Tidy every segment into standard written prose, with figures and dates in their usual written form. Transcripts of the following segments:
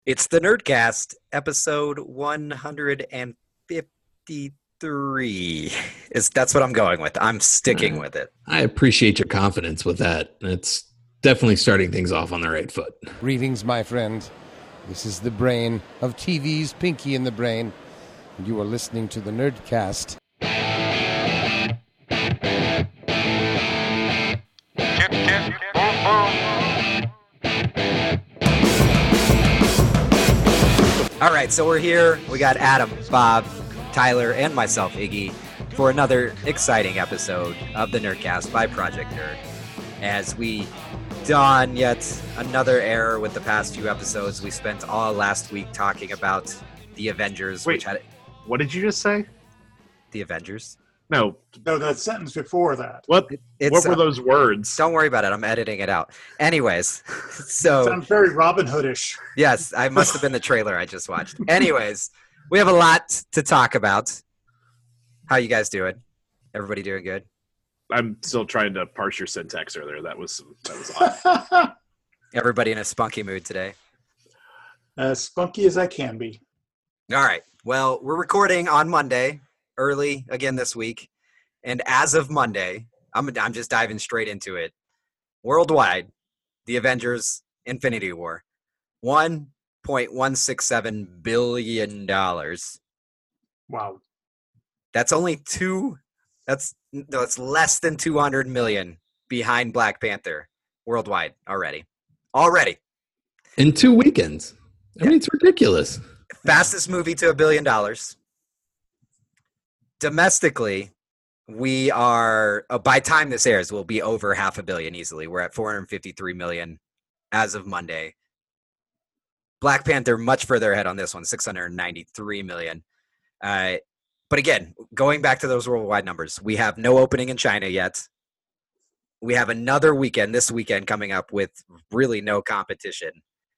It's the Nerdcast, episode 153. That's what I'm going with. I'm sticking with it. I appreciate your confidence with that. It's definitely starting things off on the right foot. Greetings, my friend. This is the brain of TV's Pinky in the Brain, and you are listening to the Nerdcast. All right, so we're here. We got Adam, Bob, Tyler, and myself, Iggy, for another exciting episode of the Nerdcast by Project Nerd. As we don yet another error with the past few episodes, we spent all last week talking about the Avengers. Wait, what did you just say? The Avengers. No, that sentence before that. What were those words? Don't worry about it. I'm editing it out. Anyways, so sounds very Robin Hoodish. Yes, I must have been the trailer I just watched. Anyways, we have a lot to talk about. How you guys doing? Everybody doing good? I'm still trying to parse your syntax earlier. That was odd. Everybody in a spunky mood today? As spunky as I can be. All right. Well, we're recording on Monday, early again this week. And as of Monday, I'm just diving straight into it. Worldwide, the Avengers Infinity War, $1.167 billion. Wow. That's that's less than 200 million behind Black Panther worldwide already. In 2 weekends. I mean, it's ridiculous. Fastest movie to $1 billion. Domestically, we are, by time this airs, we'll be over $500 million easily. We're at 453 million as of Monday. Black Panther much further ahead on this one, 693 million. But again, going back to those worldwide numbers, we have no opening in China yet. We have another weekend, this weekend, coming up with really no competition.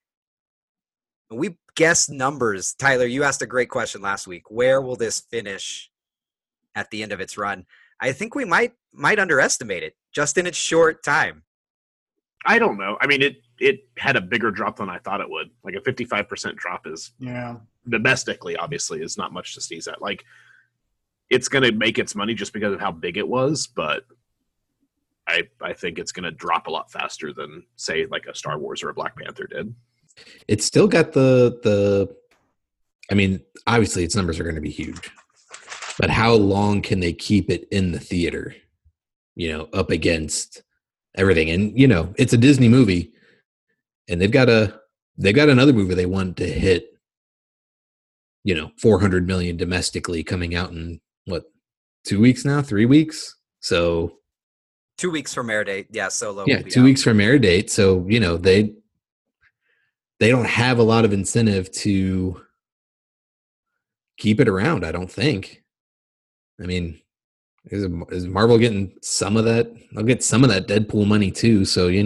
We guessed numbers. Tyler, you asked a great question last week. Where will this finish at the end of its run? I think we might underestimate it just in its short time. I don't know. I mean, it had a bigger drop than I thought it would. Like a 55% drop is, domestically, obviously, is not much to sneeze at. Like, it's going to make its money just because of how big it was, but I think it's going to drop a lot faster than, say, like a Star Wars or a Black Panther did. It's still got the I mean, obviously its numbers are going to be huge, but how long can they keep it in the theater, up against everything? And, it's a Disney movie, and they've got another movie they want to hit, 400 million domestically coming out in 2 weeks now, 3 weeks. So 2 weeks from air date. Yeah. Solo. Yeah. 2 weeks from air date. So, they don't have a lot of incentive to keep it around, I don't think. I mean, is Marvel getting some of that? They'll get some of that Deadpool money too. So, I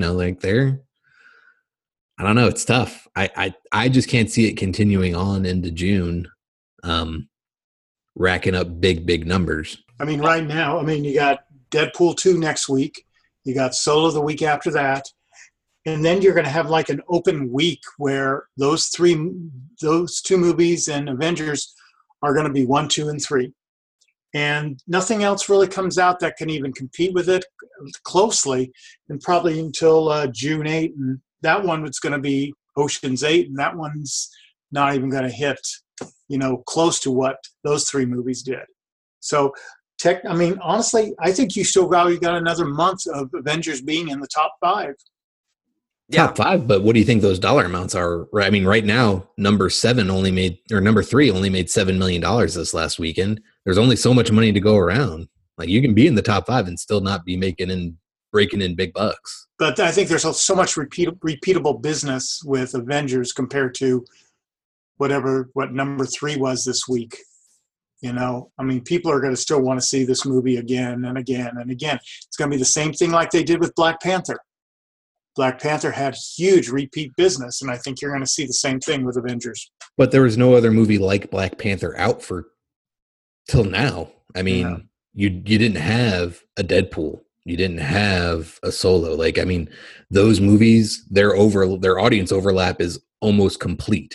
don't know. It's tough. I just can't see it continuing on into June, racking up big numbers. I mean, right now, you got Deadpool 2 next week. You got Solo the week after that. And then you're going to have like an open week where those two movies and Avengers are going to be 1, 2, and 3. And nothing else really comes out that can even compete with it closely, and probably until June 8. And that one is going to be Ocean's 8, and that one's not even going to hit, close to what those 3 movies did. So, honestly, I think you still probably got another month of Avengers being in the top 5. Yeah. Top 5, but what do you think those dollar amounts are? I mean, right now, number 3 only made $7 million this last weekend. There's only so much money to go around. Like, you can be in the top 5 and still not be breaking in big bucks. But I think there's so much repeatable business with Avengers compared to what number 3 was this week. People are going to still want to see this movie again and again and again. It's going to be the same thing like they did with Black Panther. Black Panther had huge repeat business, and I think you're going to see the same thing with Avengers. But there was no other movie like Black Panther out till now. I mean, you didn't have a Deadpool. You didn't have a Solo. Those movies, their audience overlap is almost complete.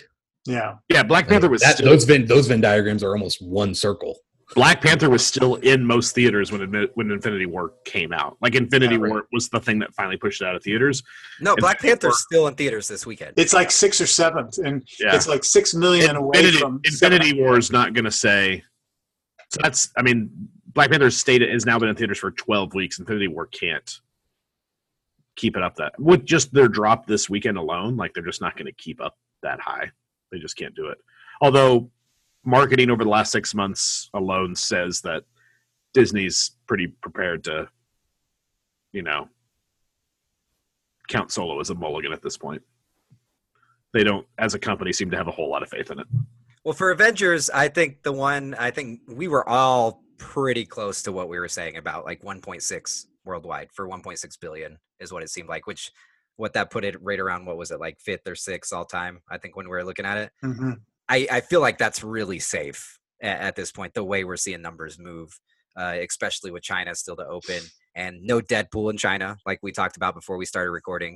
Yeah. Yeah, Black Panther was still, those Venn diagrams are almost one circle. Black Panther was still in most theaters when Infinity War came out. Like Infinity War was the thing that finally pushed it out of theaters. No, Black Panther's still in theaters this weekend. It's like 6 or 7, and it's like 6 million away from Infinity War is not going to say. So that's, I mean, Black Panther's has now been in theaters for 12 weeks. Infinity War can't keep it up that with just their drop this weekend alone. Like they're just not going to keep up that high. They just can't do it. Although marketing over the last 6 months alone says that Disney's pretty prepared to, count Solo as a mulligan at this point. They don't, as a company, seem to have a whole lot of faith in it. Well, for Avengers, I think we were all pretty close to what we were saying about like 1.6 worldwide for 1.6 billion is what it seemed like, what that put it right around, what was it, like 5th or 6th all time, I think, when we were looking at it. Mm-hmm. I feel like that's really safe at this point, the way we're seeing numbers move, especially with China still to open and no Deadpool in China, like we talked about before we started recording.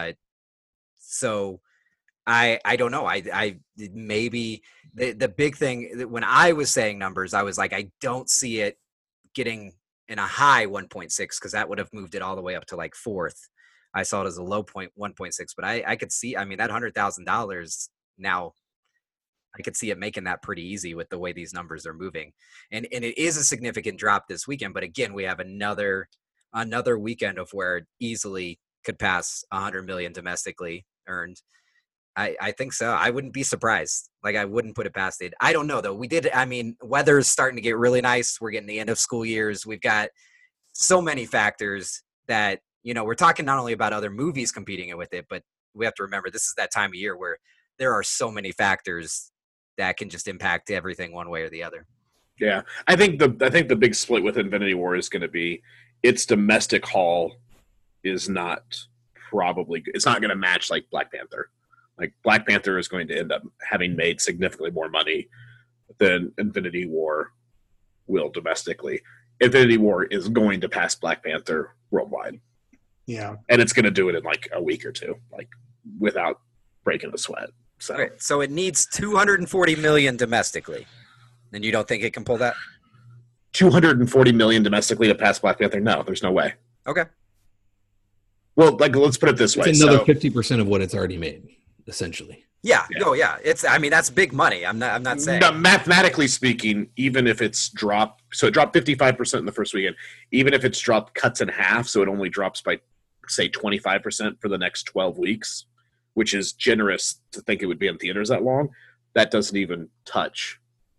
So I don't know. I maybe the big thing when I was saying numbers, I was like, I don't see it getting in a high 1.6 because that would have moved it all the way up to like 4th. I saw it as a low point 1.6, but I could see, I mean, that $100,000 now, I could see it making that pretty easy with the way these numbers are moving. And it is a significant drop this weekend, but again, we have another weekend of where it easily could pass 100 million domestically earned. I think so. I wouldn't be surprised. Like, I wouldn't put it past it. I don't know, though. Weather's starting to get really nice. We're getting the end of school years. We've got so many factors that, we're talking not only about other movies competing with it, but we have to remember this is that time of year where there are so many factors that can just impact everything one way or the other. Yeah. I think the big split with Infinity War is going to be its domestic haul is not it's not going to match like Black Panther. Like Black Panther is going to end up having made significantly more money than Infinity War will domestically. Infinity War is going to pass Black Panther worldwide. Yeah. And it's going to do it in like a week or two, like without breaking a sweat. So, right. So it needs 240 million domestically. And you don't think it can pull that? 240 million domestically to pass Black Panther? No, there's no way. Okay. Well, like, let's put it this way. It's another 50% of what it's already made, essentially. Yeah. No, yeah. That's big money. I'm not saying. No, mathematically speaking, even if it's dropped, so it dropped 55% in the first weekend, even if it's dropped cuts in half, so it only drops by, say, 25% for the next 12 weeks, which is generous to think it would be in theaters that long, that doesn't even touch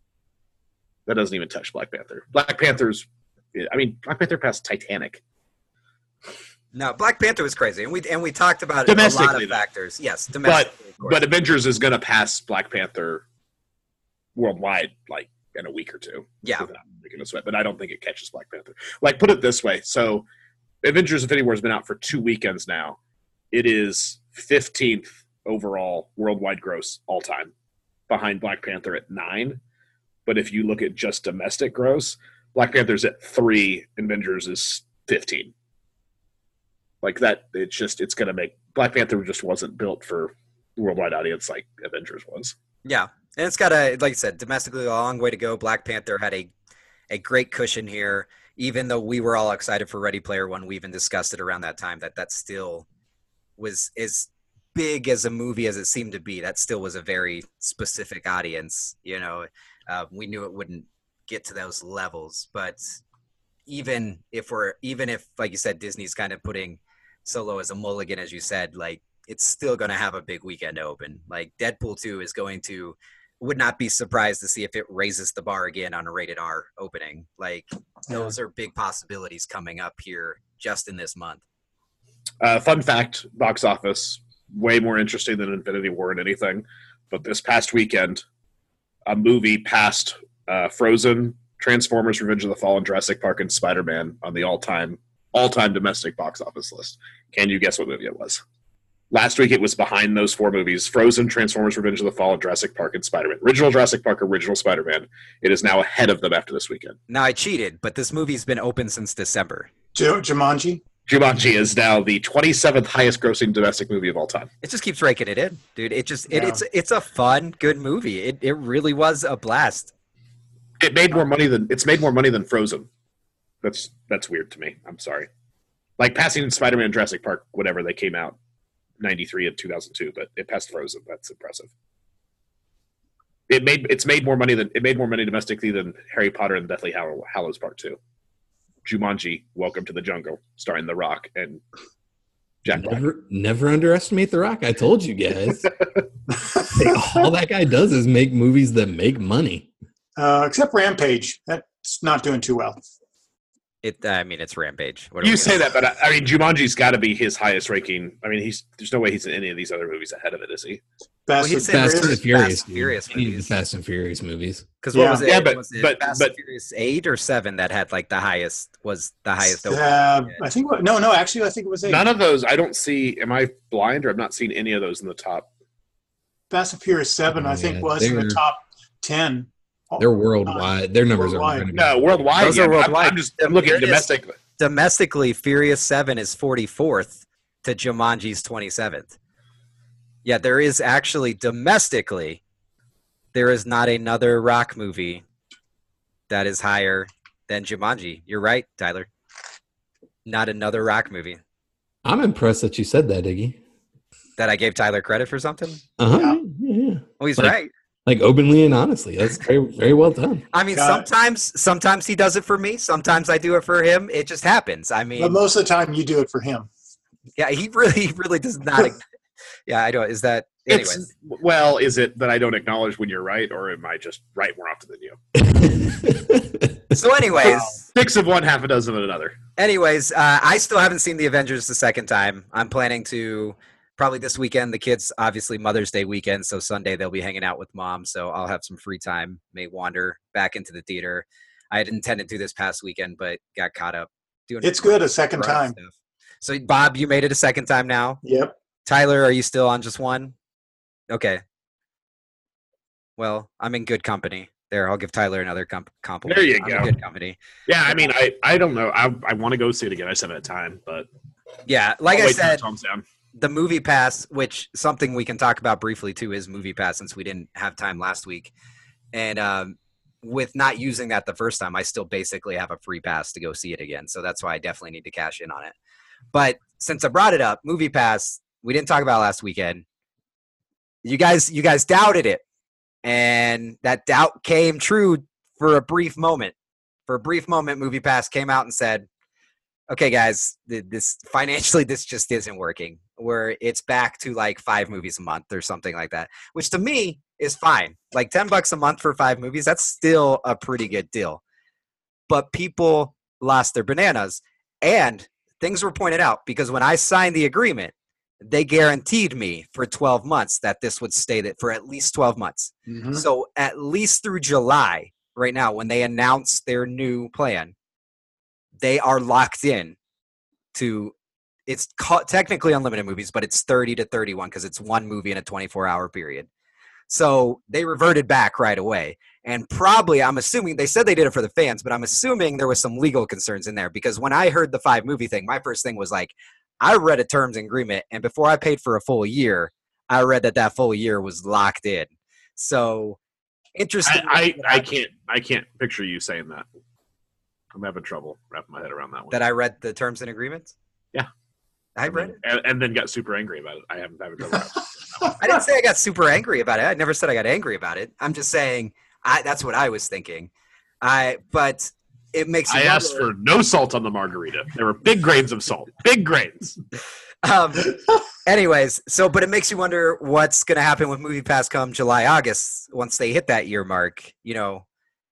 Black Panther. Black Panther passed Titanic. No, Black Panther was crazy, and we talked about a lot of factors. Yes, domestically. But Avengers is going to pass Black Panther worldwide, like in a week or two. Yeah, without making a sweat. But I don't think it catches Black Panther. Like, put it this way: so Avengers: Infinity War has been out for 2 weekends now. It is 15th overall worldwide gross all time, behind Black Panther at 9. But if you look at just domestic gross, Black Panther's at 3, Avengers is 15. Like that, it's going to make Black Panther just wasn't built for worldwide audience like Avengers was. Yeah, and it's got like I said, domestically a long way to go. Black Panther had a great cushion here, even though we were all excited for Ready Player One. We even discussed it around that time that still was as big as a movie as it seemed to be. That still was a very specific audience. We knew it wouldn't get to those levels, but even if like you said, Disney's kind of putting Solo as a mulligan, as you said, like it's still going to have a big weekend to open. Like Deadpool 2 would not be surprised to see if it raises the bar again on a rated R opening. Like those are big possibilities coming up here just in this month. Fun fact, box office, way more interesting than Infinity War and anything. But this past weekend, a movie passed Frozen, Transformers, Revenge of the Fallen, Jurassic Park, and Spider-Man on the all-time domestic box office list. Can you guess what movie it was? Last week it was behind those 4 movies: Frozen, Transformers, Revenge of the Fallen, Jurassic Park, and Spider-Man. Original Jurassic Park, original Spider-Man. It is now ahead of them after this weekend. Now I cheated, but this movie's been open since December. Jumanji? Jumanji is now the 27th highest grossing domestic movie of all time. It just keeps raking it in, dude. It's a fun, good movie. It really was a blast. It's made more money than Frozen. That's weird to me. I'm sorry. Like passing Spider-Man and Jurassic Park, whatever, they came out 93 and 2002, but it passed Frozen. That's impressive. It made more money domestically than Harry Potter and Deathly Hallows Part 2. Jumanji, Welcome to the Jungle, starring The Rock and Jack Black. Never underestimate The Rock. I told you guys. All that guy does is make movies that make money. Except Rampage. That's not doing too well. It's Rampage. You say that, but I mean, Jumanji's got to be his highest ranking. I mean, there's no way he's in any of these other movies ahead of it, is he? Fast and Furious movies. Fast and Furious movies. Because what was it? Yeah, was it Fast and Furious 8 or 7 that had like the highest? I think no. Actually, I think it was 8. None of those. I don't see. Am I blind, or I'm not seeing any of those in the top? Fast and Furious 7, I think, was in the top 10. They're worldwide. Their numbers worldwide. are going to be worldwide. Those are worldwide. I'm looking at domestic. Domestically, Furious 7 is 44th to Jumanji's 27th. Yeah, there is actually domestically, there is not another Rock movie that is higher than Jumanji. You're right, Tyler. Not another Rock movie. I'm impressed that you said that, Iggy. That I gave Tyler credit for something? Uh-huh. Yeah. Well, he's right. Like openly and honestly. That's very, very well done. I mean, sometimes he does it for me. Sometimes I do it for him. It just happens. I mean, but most of the time you do it for him. Yeah, he really does not. Yeah, I don't. Is that anyways? Is it that I don't acknowledge when you're right, or am I just right more often than you? So, anyways, 6 of one, half a dozen of another. Anyways, I still haven't seen the Avengers the second time. I'm planning to. Probably this weekend. The kids, obviously Mother's Day weekend, so Sunday they'll be hanging out with mom, so I'll have some free time, may wander back into the theater. I had intended to this past weekend, but got caught up doing it's good a second time. Stuff. So, Bob, you made it a second time now? Yep. Tyler, are you still on just one? Okay. Well, I'm in good company. There, I'll give Tyler another compliment. There you go. I'm in good company. Yeah, I mean, I don't know. I want to go see it again. I just haven't had time, but... Yeah, like I said... The Movie Pass, which something we can talk about briefly too, is Movie Pass since we didn't have time last week. And with not using that the first time, I still basically have a free pass to go see it again. So that's why I definitely need to cash in on it. But since I brought it up, Movie Pass, we didn't talk about last weekend. You guys doubted it. And that doubt came true for a brief moment. For a brief moment, Movie Pass came out and said, okay, guys, this financially, this just isn't working. Where it's back to like 5 movies a month or something like that, which to me is fine. Like $10 a month for 5 movies, that's still a pretty good deal. But people lost their bananas, and things were pointed out because when I signed the agreement, they guaranteed me for 12 months that this would stay that for at least 12 months. Mm-hmm. So at least through July, right now, when they announce their new plan, they are locked in to, it's technically unlimited movies, but it's 30 to 31 because it's one movie in a 24-hour period. So they reverted back right away. And probably, I'm assuming, they said they did it for the fans, but I'm assuming there was some legal concerns in there because when I heard the 5 movie thing, my first thing was like, I read a terms and agreement, and before I paid for a full year, I read that full year was locked in. So interesting. I can't picture you saying that. I'm having trouble wrapping my head around that one. That I read the terms and agreements? Yeah. I read it. And then got super angry about it. I haven't having trouble wrapping that one. I didn't say I got super angry about it. I never said I got angry about it. I'm just saying that's what I was thinking. But it makes I asked for no salt on the margarita. There were big grains of salt. Big grains. Anyways, but it makes you wonder what's going to happen with Movie Pass come July, August, once they hit that year mark, you know.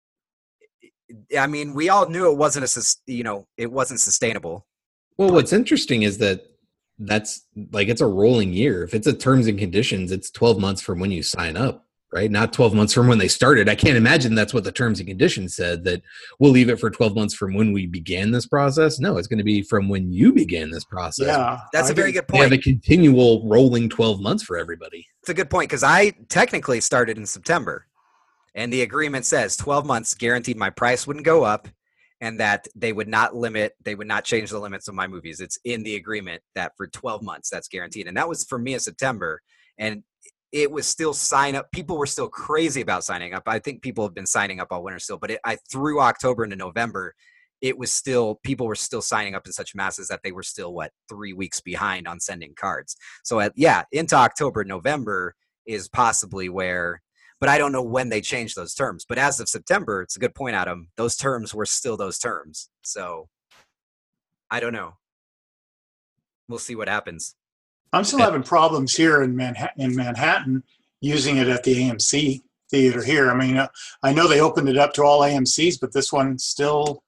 I mean, we all knew it wasn't sustainable. Well, what's interesting is that's like it's a rolling year. If it's a terms and conditions, it's 12 months from when you sign up, right? Not 12 months from when they started. I can't imagine that's what the terms and conditions said, that we'll leave it for 12 months from when we began this process. No, it's going to be from when you began this process. Yeah, that's a very good point. We have a continual rolling 12 months for everybody. It's a good point because I technically started in September. And the agreement says 12 months guaranteed my price wouldn't go up and that they would not change the limits of my movies. It's in the agreement that for 12 months that's guaranteed. And that was for me in September. And it was still sign up. People were still crazy about signing up. I think people have been signing up all winter still, but through October into November, people were still signing up in such masses that they were still 3 weeks behind on sending cards. So into October, November is possibly where, but I don't know when they changed those terms. But as of September, it's a good point, Adam. Those terms were still those terms. So I don't know. We'll see what happens. I'm still having problems here in Manhattan using it at the AMC theater here. I mean, I know they opened it up to all AMCs, but this one still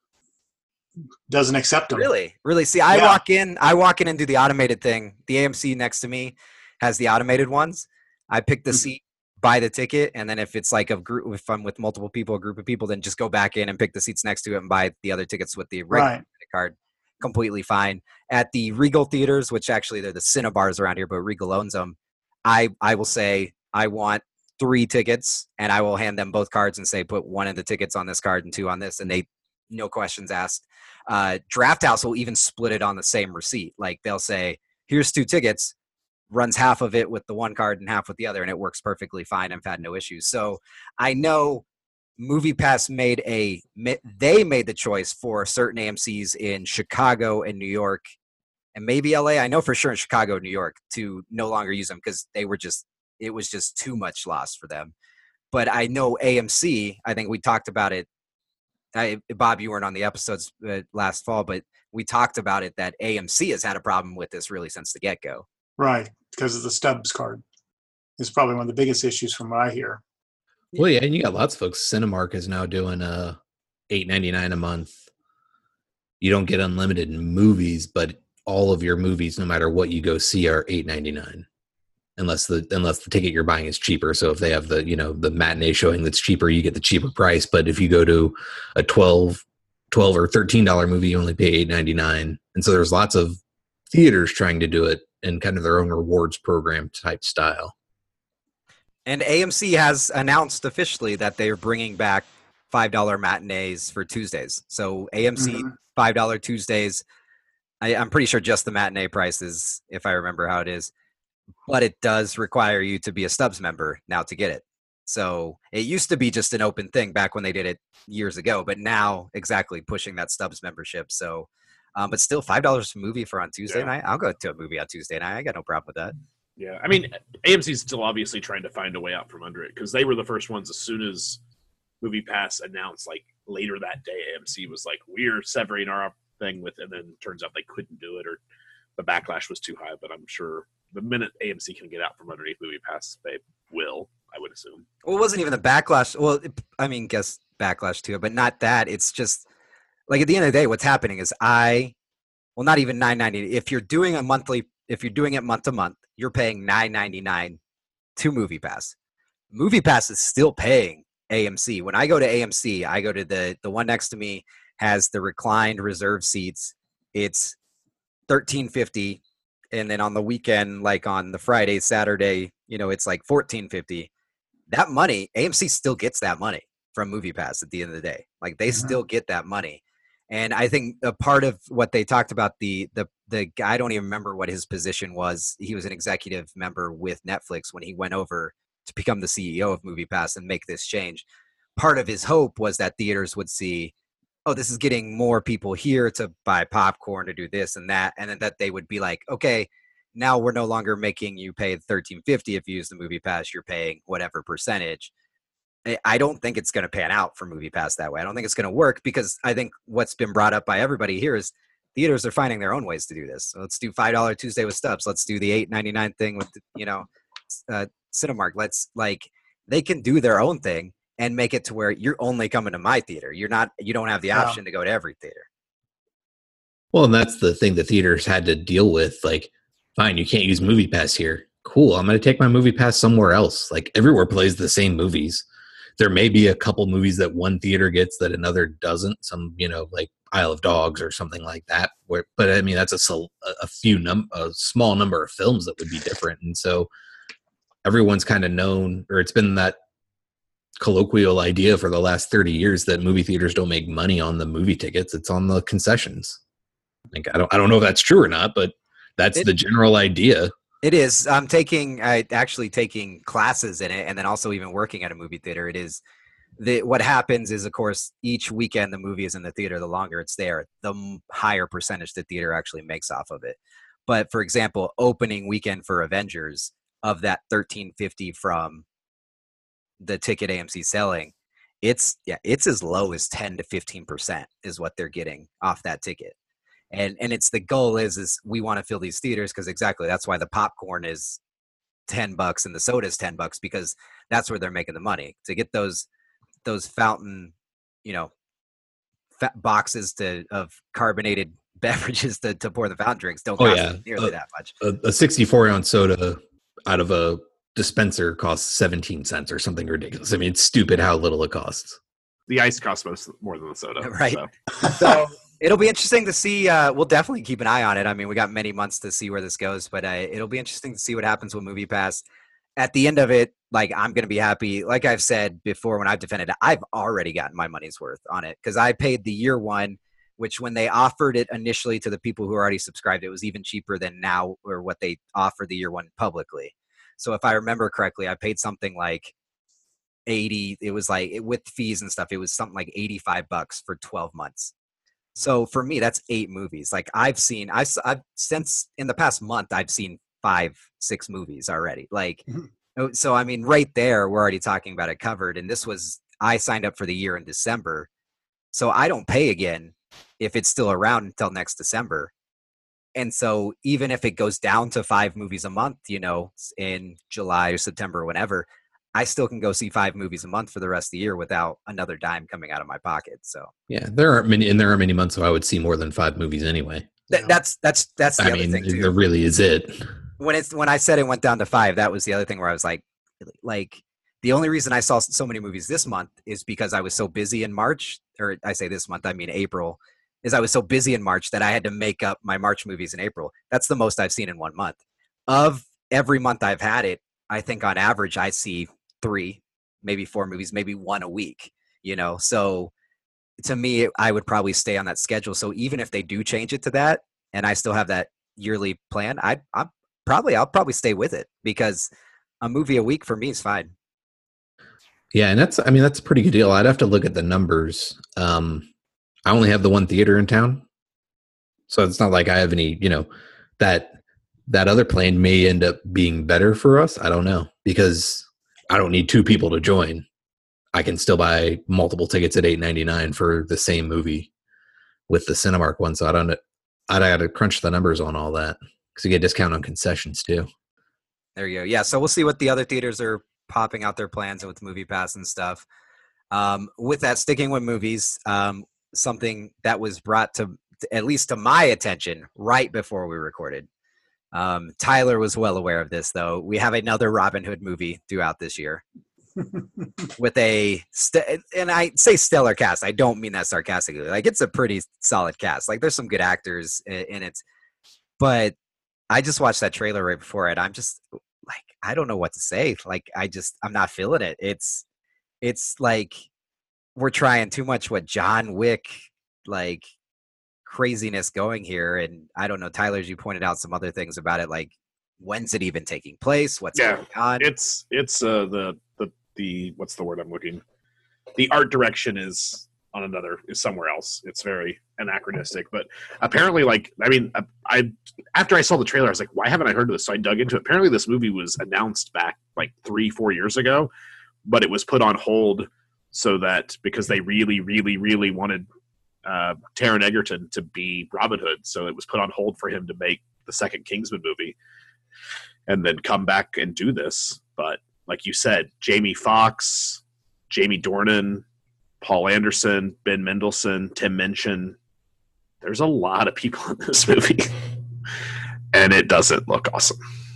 doesn't accept them. Really. See, I walk in and do the automated thing. The AMC next to me has the automated ones. I pick the seat, buy the ticket, and then if it's like if I'm with multiple people, a group of people, then just go back in and pick the seats next to it and buy the other tickets with the regular card. Completely fine. At the Regal theaters, which actually they're the Cinebars around here, but Regal owns them, I will say I want 3 tickets, and I will hand them both cards and say put 1 of the tickets on this card and 2 on this, and they no questions asked. Draft House will even split it on the same receipt. Like they'll say, here's 2 tickets, runs half of it with the one card and half with the other, and it works perfectly fine. I've had no issues. So I know MoviePass made the choice for certain AMCs in Chicago and New York and maybe LA. I know for sure in Chicago and New York to no longer use them because it was just too much loss for them. But I know AMC, I think we talked about it. Bob, you weren't on the episodes last fall, but we talked about it that AMC has had a problem with this really since the get-go. Right, because of the Stubbs card. It's probably one of the biggest issues from what I hear. Well, yeah, and you got lots of folks. Cinemark is now doing $8.99 a month. You don't get unlimited movies, but all of your movies, no matter what you go see, are $8.99, unless the ticket you're buying is cheaper. So if they have the matinee showing that's cheaper, you get the cheaper price. But if you go to a $12 or $13 movie, you only pay $8.99. And so there's lots of theaters trying to do it in kind of their own rewards program type style. And AMC has announced officially that they're bringing back $5 matinees for Tuesdays. So AMC $5 Tuesdays. I'm pretty sure just the matinee price is, if I remember how it is. But it does require you to be a Stubbs member now to get it. So it used to be just an open thing back when they did it years ago. But now exactly pushing that Stubbs membership. So, but still $5 a movie for on Tuesday night. I'll go to a movie on Tuesday night. I got no problem with that. Yeah, I mean, AMC's still obviously trying to find a way out from under it because they were the first ones as soon as MoviePass announced, like later that day, AMC was like, we're severing our thing with, and then turns out they couldn't do it or the backlash was too high. But I'm sure the minute AMC can get out from underneath MoviePass, they will, I would assume. Well, it wasn't even the backlash. Well, guess backlash too, but not that. It's just like at the end of the day, what's happening is not even $9.90. If you're doing it month to month, you're paying $9.99 to MoviePass. MoviePass is still paying AMC. When I go to AMC, I go to the one next to me has the reclined reserve seats. It's $13.50, and then on the weekend, like on the Friday, Saturday, it's like $14.50. That money, AMC still gets that money from MoviePass at the end of the day. Like they still get that money. And I think a part of what they talked about, the guy, I don't even remember what his position was. He was an executive member with Netflix when he went over to become the CEO of MoviePass and make this change. Part of his hope was that theaters would see, oh, this is getting more people here to buy popcorn, to do this and that. And then that they would be like, okay, now we're no longer making you pay $13.50 if you use the MoviePass. You're paying whatever percentage. I don't think it's going to pan out for MoviePass that way. I don't think it's going to work because I think what's been brought up by everybody here is theaters are finding their own ways to do this. So let's do $5 Tuesday with Stubbs. Let's do the $8.99 thing with, Cinemark. They can do their own thing and make it to where you're only coming to my theater. You don't have the option to go to every theater. Well, and that's the thing the theaters had to deal with. Like, fine, you can't use MoviePass here. Cool. I'm going to take my MoviePass somewhere else. Like everywhere plays the same movies. There may be a couple movies that one theater gets that another doesn't. Some, like Isle of Dogs or something like that. But I mean, that's a small number of films that would be different. And so everyone's kind of known, or it's been that colloquial idea for the last 30 years that movie theaters don't make money on the movie tickets. It's on the concessions. Like, I don't know if that's true or not, but that's the general idea. It is. I'm actually taking classes in it, and then also even working at a movie theater. It is what happens is, of course, each weekend the movie is in the theater, the longer it's there, the higher percentage the theater actually makes off of it. But for example, opening weekend for Avengers, of that $13.50 from the ticket AMC selling, it's as low as 10 to 15% is what they're getting off that ticket. And it's the goal is we want to fill these theaters, because exactly that's why the popcorn is $10 and the soda is $10, because that's where they're making the money, to get those fountain, boxes of carbonated beverages to pour the fountain drinks don't cost nearly that much. A 64-ounce soda out of a dispenser costs 17 cents or something ridiculous. I mean, it's stupid how little it costs. The ice costs more than the soda, right? So it'll be interesting to see. We'll definitely keep an eye on it. I mean, we got many months to see where this goes, but it'll be interesting to see what happens with MoviePass. At the end of it, like, I'm going to be happy. Like I've said before, when I've defended it, I've already gotten my money's worth on it, because I paid the year one, which when they offered it initially to the people who already subscribed, it was even cheaper than now, or what they offer the year one publicly. So if I remember correctly, I paid something like 80. It was like, with fees and stuff, it was something like $85 for 12 months. So for me, that's 8 movies. Like, I've since in the past month, I've seen 5-6 movies already. Like, so I mean, right there, we're already talking about it covered. And I signed up for the year in December, so I don't pay again if it's still around until next December. And so even if it goes down to 5 movies a month, in July or September or whenever, I still can go see 5 movies a month for the rest of the year without another dime coming out of my pocket. So yeah, there aren't many months so I would see more than 5 movies anyway. That's the other thing too. There really is it. When I said it went down to 5, that was the other thing where I was like the only reason I saw so many movies this month is because I was so busy in March, or I say this month, I mean April, is I was so busy in March that I had to make up my March movies in April. That's the most I've seen in one month. Of every month I've had it, I think on average I see 3, maybe 4 movies, maybe 1 a week, So to me, I would probably stay on that schedule. So even if they do change it to that, and I still have that yearly plan, I'll probably stay with it, because a movie a week for me is fine. Yeah, and that's a pretty good deal. I'd have to look at the numbers. I only have the one theater in town, so it's not like I have any, that other plan may end up being better for us. I don't know, because I don't need 2 people to join. I can still buy multiple tickets at $8.99 for the same movie with the Cinemark one. So I'd got to crunch the numbers on all that, because you get a discount on concessions too. There you go. Yeah, so we'll see what the other theaters are popping out their plans with MoviePass and stuff. With that, sticking with movies, something that was brought to at least to my attention right before we recorded. Tyler was well aware of this, though. We have another Robin Hood movie due out this year with and I say stellar cast. I don't mean that sarcastically. Like, it's a pretty solid cast. Like, there's some good actors in it, but I just watched that trailer right before it. I'm just like, I don't know what to say. Like, I'm not feeling it. It's like we're trying too much what John Wick, like, craziness going here. And I don't know, Tyler, as you pointed out some other things about it, like, when's it even taking place? What's going on? It's the what's the word I'm looking? The art direction is somewhere else. It's very anachronistic, but apparently, I after I saw the trailer, I was like, why haven't I heard of this? So I dug into it. Apparently this movie was announced back like 3-4 years ago, but it was put on hold because they really, really, really wanted Taron Egerton to be Robin Hood. So it was put on hold for him to make the second Kingsman movie and then come back and do this. But like you said, Jamie Foxx, Jamie Dornan, Paul Anderson, Ben Mendelsohn, Tim Minchin. There's a lot of people in this movie, and it doesn't look awesome.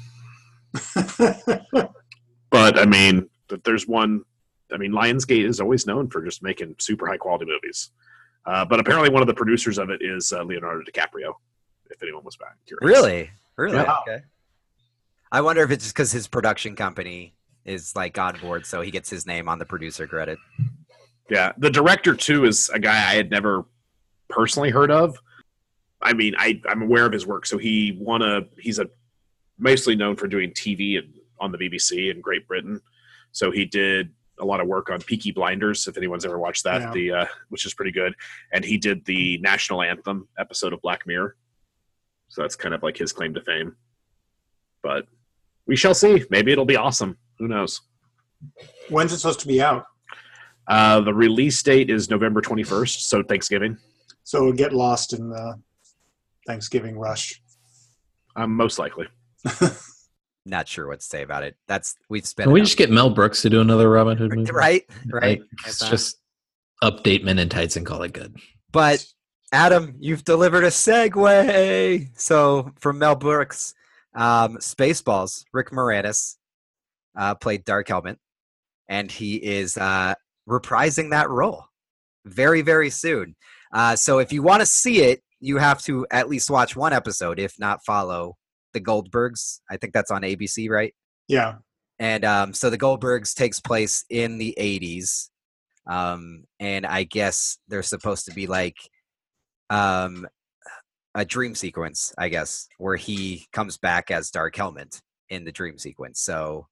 But I mean, there's one. I mean, Lionsgate is always known for just making super high quality movies. But apparently, one of the producers of it is Leonardo DiCaprio. If anyone was back curious. Really? Yeah. Okay. I wonder if it's just because his production company is like on board, so he gets his name on the producer credit. Yeah, the director too is a guy I had never personally heard of. I mean, I'm aware of his work. So he's mostly known for doing TV and on the BBC in Great Britain. So he did a lot of work on Peaky Blinders, if anyone's ever watched that, which is pretty good. And he did the national anthem episode of Black Mirror. So that's kind of like his claim to fame. But we shall see. Maybe it'll be awesome. Who knows? When's it supposed to be out? The release date is November 21st, so Thanksgiving. So it would get lost in the Thanksgiving rush. Most likely. Not sure what to say about it. We've spent. Can we just get Mel Brooks to do another Robin Hood movie? Right. Like, just update Men in Tights and call it good. But Adam, you've delivered a segue. So from Mel Brooks, Spaceballs, Rick Moranis played Dark Helmet, and he is reprising that role very, very soon. So if you want to see it, you have to at least watch one episode, if not follow the Goldbergs. I think that's on ABC, right? Yeah. And so the Goldbergs takes place in the 80s. And I guess they're supposed to be like a dream sequence, I guess, where he comes back as Dark Helmet in the dream sequence. So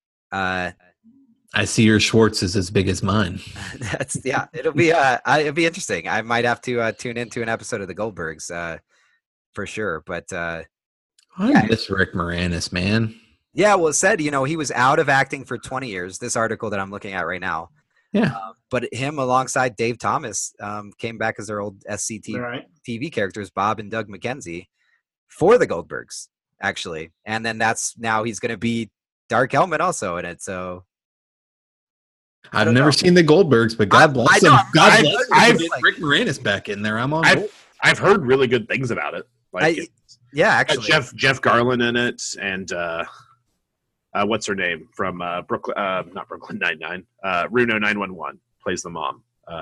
I see your Schwartz is as big as mine. It'll be interesting. I might have to tune into an episode of the Goldbergs for sure. But I miss Rick Moranis, man. Yeah, well, it said, he was out of acting for 20 years. This article that I'm looking at right now. Yeah. But him alongside Dave Thomas came back as their old SCTV TV characters, Bob and Doug McKenzie, for the Goldbergs, actually. And then now he's going to be Dark Helmet also in it. So I've never seen the Goldbergs, but God bless them. God bless them. I've Rick Moranis back in there. I'm on. I've heard really good things about it. Like, actually, Jeff Garlin in it, and what's her name from Brooklyn? Not Brooklyn Nine-Nine. Reno 911 plays the mom.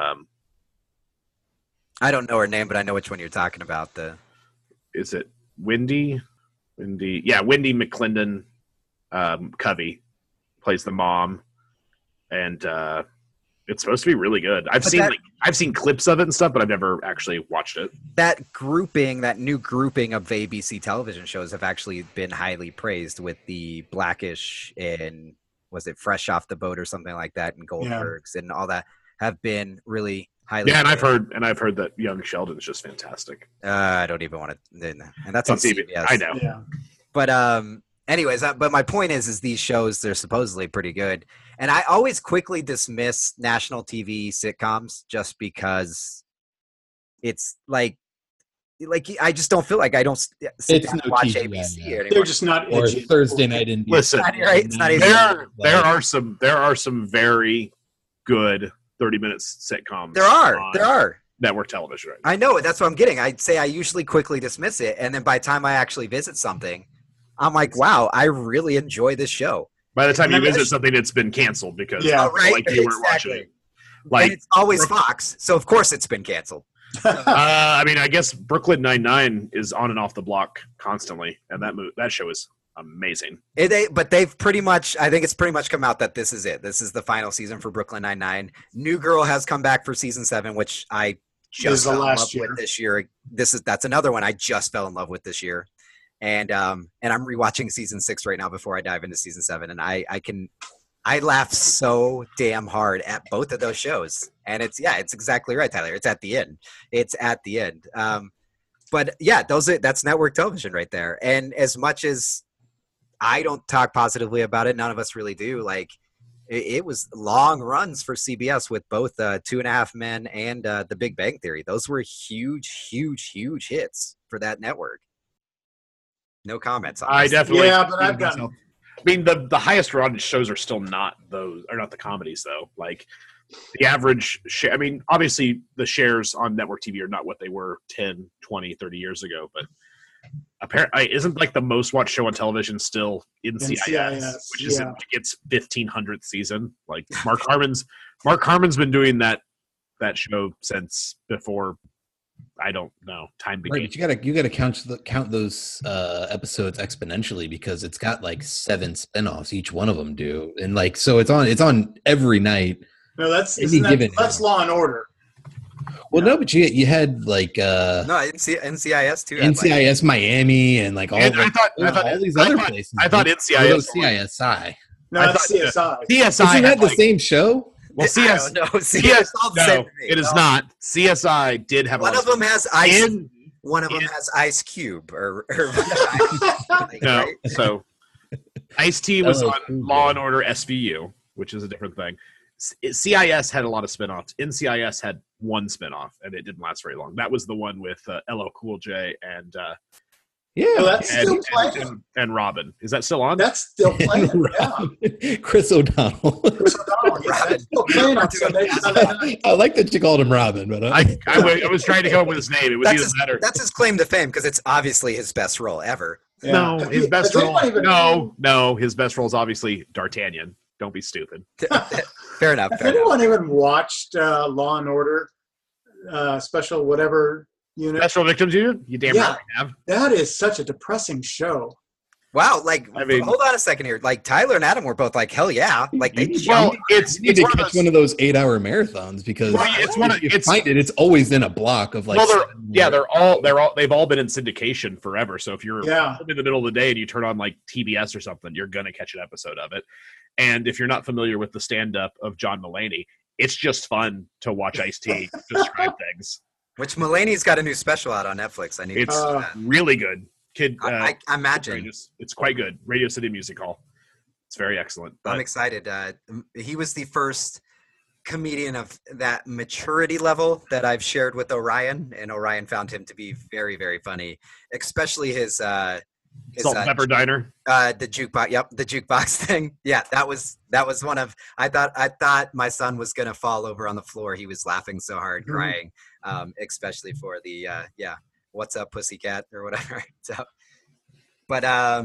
I don't know her name, but I know which one you're talking about. Is it Wendy? Yeah, Wendy McClendon Covey plays the mom, and it's supposed to be really good. I've seen clips of it and stuff, but I've never actually watched it. That new grouping of ABC television shows have actually been highly praised, with the Blackish and was it Fresh Off the Boat or something like that, and Goldbergs and all that have been really highly. Yeah, praised. and I've heard that Young Sheldon's just fantastic. I don't even want to, and that's on CBS. I know. Yeah. But anyways, but my point is these shows, they're supposedly pretty good. And I always quickly dismiss national TV sitcoms just because it's like I just don't feel like I don't sit down and watch ABC anymore. They're just not or edgy. Thursday night in Listen, it's not even. There are some very good 30-minute sitcoms. There are network television right now. I know, that's what I'm getting. I'd say I usually quickly dismiss it, and then by the time I actually visit something, I'm like, wow, I really enjoy this show. By the time you visit something, it's been canceled because you weren't watching it. And it's always Fox, so of course it's been canceled. I mean, I guess Brooklyn Nine-Nine is on and off the block constantly, and that show is amazing. But they've pretty much, I think it's pretty much come out that this is it. This is the final season for Brooklyn Nine-Nine. New Girl has come back for season 7, which I just fell in love with this year. That's another one I just fell in love with this year. And I'm rewatching season 6 right now before I dive into season 7, and I laugh so damn hard at both of those shows. And it's exactly right, Tyler. It's at the end. But yeah, that's network television right there. And as much as I don't talk positively about it, none of us really do. Like, it was long runs for CBS with both 2.5 Men and The Big Bang Theory. Those were huge, huge, huge hits for that network. No comments on this. I definitely. Yeah, but I've gotten. I mean, the highest rated shows are still not not the comedies though. Like the average share. I mean, obviously the shares on network TV are not what they were 10, 20, 30 years ago, but apparently isn't like the most watched show on television still NCIS, which is its 1500th season. Like Mark Harmon's been doing that show since before I don't know. Time Right, began. but you gotta count those episodes exponentially because it's got like 7 spinoffs. Each one of them do, and like so it's on every night. No, that's given that's Law and Order. Well, no, but you had like No, NCIS too. NCIS Miami and like all all these other places. I thought NCIS CISI. No, that's CSI. CSI Isn't that the like, same show? Well, CS, no, CS, all the same no, to me. it is not. CSI did have One a of them has Ice. in, One of them in- has Ice Cube, or like, no. right? So Ice-T was LL on Cool J. Law and Order SVU, which is a different thing. CIS had a lot of spinoffs. NCIS had one spinoff, and it didn't last very long. That was the one with LL Cool J and Oh, that's still playing. and Robin. Is that still on? That's still playing. Yeah. Robin. Chris O'Donnell. Chris O'Donnell, yeah, that's still playing on Sunday night. I like that you called him Robin, but I was trying to come up with his name. It was either that or That's his claim to fame because it's obviously his best role ever. Yeah. no. His best Has role. anyone No. His best role is obviously D'Artagnan. Don't be stupid. Fair enough. Has Fair enough. anyone even watched Law and Order special whatever unit? Special Victims Unit. You damn Yeah. right I have. That is such a depressing show. Wow, like I mean- hold on a second here. Like Tyler and Adam were both like, hell yeah. Like they Well, it's you need to one of catch those- one of those 8-hour marathons because Well, it's one of- if you it's- find it, it's always in a block of like. well, 7 they've all been in syndication forever. So if you're Yeah. in the middle of the day and you turn on like TBS or something, you're gonna catch an episode of it. And if you're not familiar with the stand-up of John Mulaney, it's just fun to watch Ice-T describe things. Which Mulaney's got a new special out on Netflix. I need It's to see that. really good. Kid, I imagine. it's quite good. Radio City Music Hall. It's very excellent. I'm But excited. He was the first comedian of that maturity level that I've shared with Orion, and Orion found him to be very, very funny, especially his Salt and Pepper Diner. the jukebox. Yep, the jukebox thing. Yeah, that was one of. I thought my son was gonna fall over on the floor. He was laughing so hard, crying, especially for the what's up, pussycat, or whatever. So, but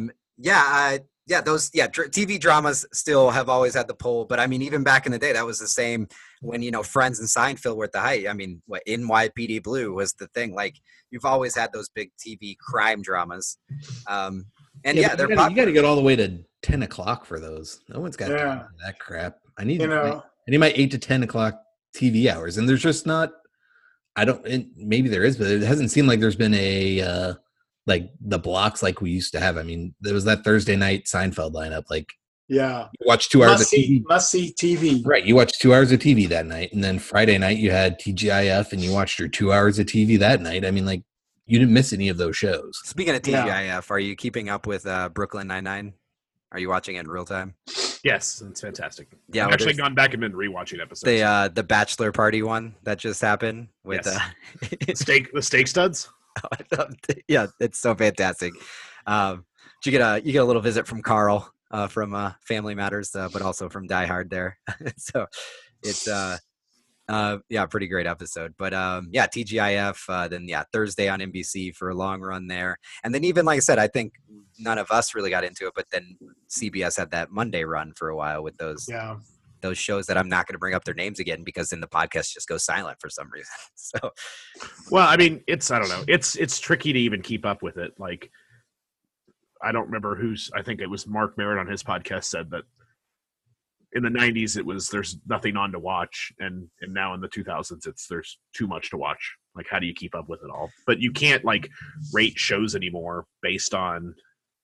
TV dramas still have always had the pull. But I mean, even back in the day, that was the same when Friends and Seinfeld were at the height. I mean, what NYPD Blue was the thing. Like you've always had those big TV crime dramas. And but they're you got to popular. get all the way to 10 o'clock for those. No one's got Yeah. that crap. I need You my 8 to 10 o'clock TV hours, and there's just not. Maybe there is, but it hasn't seemed like there's been a like the blocks like we used to have. I mean, there was that Thursday night Seinfeld lineup. Like Yeah. you watch 2 hours of TV. Must see TV. Right, you watched 2 hours of TV that night, and then Friday night you had TGIF, and you watched your 2 hours of TV that night. I mean, like you didn't miss any of those shows. Speaking of Yeah. TGIF, are you keeping up with Brooklyn Nine-Nine? Are you watching it in real time? Yes, it's fantastic. Yeah, I've well, actually there's gone back and been rewatching episodes. the bachelor party one that just happened with the steak studs. yeah, it's so fantastic. You get a little visit from Carl from Family Matters, but also from Die Hard there. So it's pretty great episode. But TGIF, then Thursday on NBC for a long run there, and then even like I said, I think none of us really got into it, but then CBS had that Monday run for a while with those shows that I'm not going to bring up their names again because then the podcast just goes silent for some reason. So, well, I mean, I don't know. It's tricky to even keep up with it. Like, I don't remember I think it was Mark Merritt on his podcast said that in the 90s there's nothing on to watch, and now in the 2000s there's too much to watch. Like, how do you keep up with it all? But you can't like rate shows anymore based on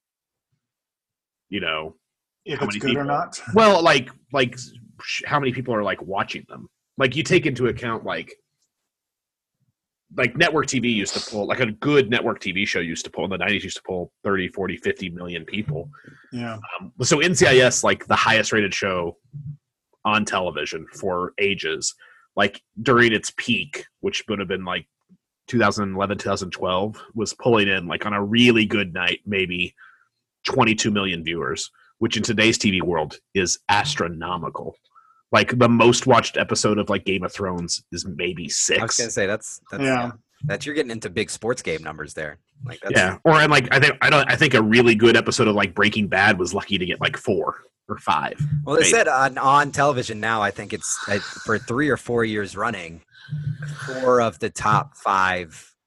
If how it's many good people, or not. well, like how many people are like watching them. Like you take into account like network TV used to pull, like a good network TV show used to pull in the 90s used to pull 30, 40, 50 million people. Yeah. So NCIS, like the highest rated show on television for ages, like during its peak, which would have been like 2011, 2012, was pulling in like on a really good night, maybe 22 million viewers, which in today's TV world is astronomical. Like the most watched episode of like Game of Thrones is maybe 6. I was gonna say that's you're getting into big sports game numbers there. Like that's, yeah, or and like I think a really good episode of like Breaking Bad was lucky to get like 4 or 5. Well, they said on television now. I think it's for 3 or 4 years running, 4 of the top 5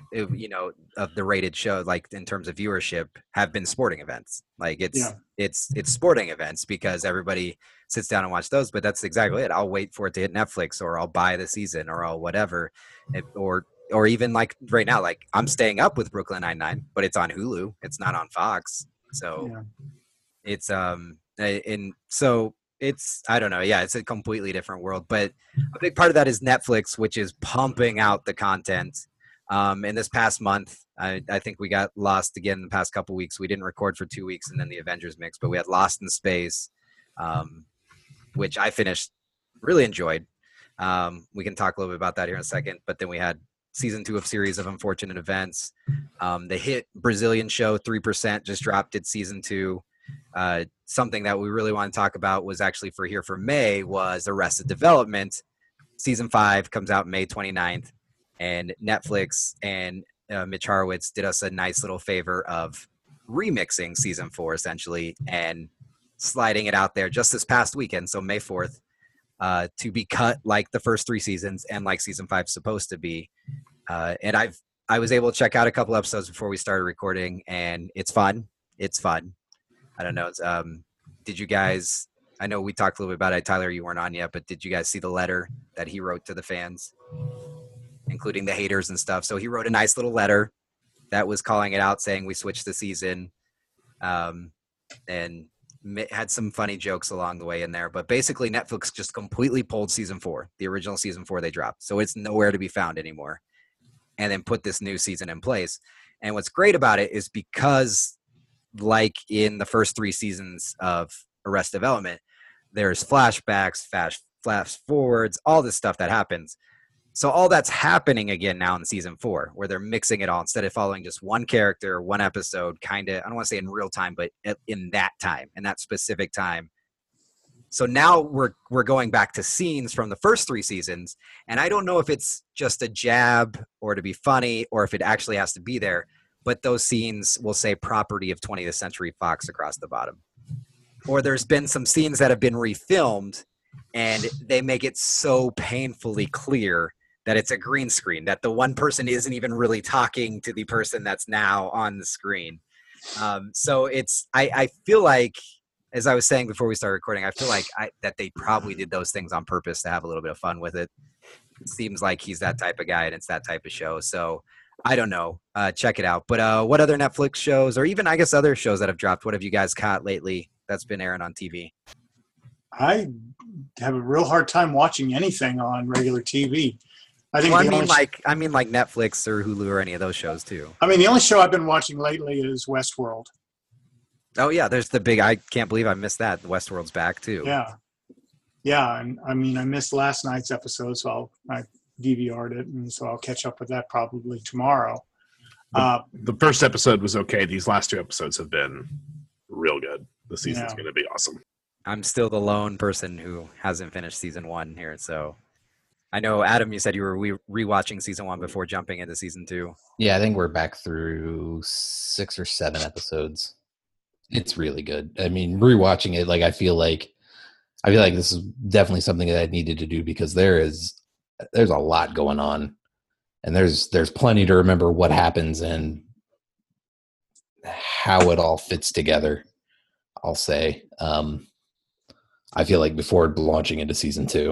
of the rated show, like in terms of viewership, have been sporting events. Like it's sporting events because everybody sits down and watch those. But that's exactly it. I'll wait for it to hit Netflix, or I'll buy the season, or I'll whatever, or even like right now, like I'm staying up with Brooklyn Nine-Nine, but it's on Hulu. It's not on Fox. So it's and so it's, I don't know. Yeah, it's a completely different world. But a big part of that is Netflix, which is pumping out the content. In this past month, I think we got Lost again the past couple weeks. We didn't record for 2 weeks, and then the Avengers mix, but we had Lost in Space, which I finished, really enjoyed. We can talk a little bit about that here in a second. But then we had season 2 of Series of Unfortunate Events. The hit Brazilian show 3% just dropped its season 2. Something that we really want to talk about was actually for May was Arrested Development. Season 5 comes out May 29th, and Netflix and Mitch Horowitz did us a nice little favor of remixing season 4 essentially and sliding it out there just this past weekend, so May 4th, to be cut like the first 3 seasons and like season 5 is supposed to be. And I was able to check out a couple episodes before we started recording, and it's fun. I don't know. Did you guys, I know we talked a little bit about it, Tyler, you weren't on yet, but did you guys see the letter that he wrote to the fans, including the haters and stuff? So he wrote a nice little letter that was calling it out, saying we switched the season, and had some funny jokes along the way in there. But basically Netflix just completely pulled season 4, the original season 4 they dropped. So it's nowhere to be found anymore, and then put this new season in place. And what's great about it is because, like in the first 3 seasons of Arrested Development, there's flashbacks, flash forwards, all this stuff that happens. So all that's happening again now in season 4, where they're mixing it all instead of following just one character, one episode, kind of, I don't want to say in real time, but in that time, in that specific time. So now we're going back to scenes from the first 3 seasons, and I don't know if it's just a jab or to be funny or if it actually has to be there. But those scenes will say property of 20th Century Fox across the bottom. Or there's been some scenes that have been refilmed, and they make it so painfully clear that it's a green screen, that the one person isn't even really talking to the person that's now on the screen. So it's, I feel like, as I was saying before we started recording, I feel like that they probably did those things on purpose to have a little bit of fun with it. It seems like he's that type of guy, and it's that type of show. So I don't know. Check it out. But what other Netflix shows, or even I guess other shows that have dropped, what have you guys caught lately that's been airing on TV? I have a real hard time watching anything on regular TV. I think. Well, I mean like Netflix or Hulu or any of those shows too. I mean, the only show I've been watching lately is Westworld. Oh yeah, there's the big. I can't believe I missed that. Westworld's back too. Yeah, and I mean, I missed last night's episode, so I DVR'd it, and so I'll catch up with that probably tomorrow. The first episode was okay. These last 2 episodes have been real good. The season's going to be awesome. I'm still the lone person who hasn't finished season 1 here, so I know, Adam, you said you were rewatching season 1 before jumping into season 2. Yeah, I think we're back through 6 or 7 episodes. It's really good. I mean, rewatching it, like I feel like this is definitely something that I needed to do because there's a lot going on, and there's plenty to remember what happens and how it all fits together. I'll say, I feel like before launching into season 2.